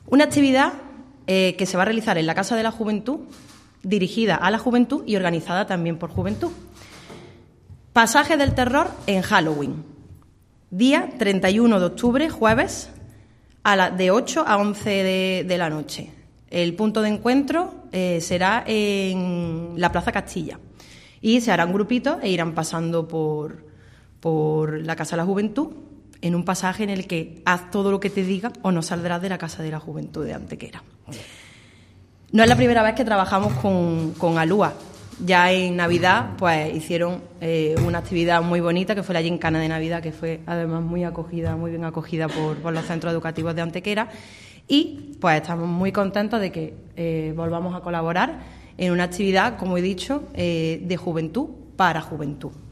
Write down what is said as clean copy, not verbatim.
Una actividad que se va a realizar en la Casa de la Juventud, dirigida a la juventud y organizada también por Juventud. Pasaje del terror en Halloween. Día 31 de octubre, jueves, de 8 a 11 de la noche. El punto de encuentro será en la Plaza Castilla y se harán grupitos e irán pasando por la Casa de la Juventud en un pasaje en el que haz todo lo que te diga o no saldrás de la Casa de la Juventud de Antequera. No es la primera vez que trabajamos con ALUA. Ya en Navidad pues hicieron una actividad muy bonita que fue la gincana de Navidad, que fue además muy bien acogida por los centros educativos de Antequera, y pues estamos muy contentos de que volvamos a colaborar en una actividad, como he dicho, de juventud para juventud.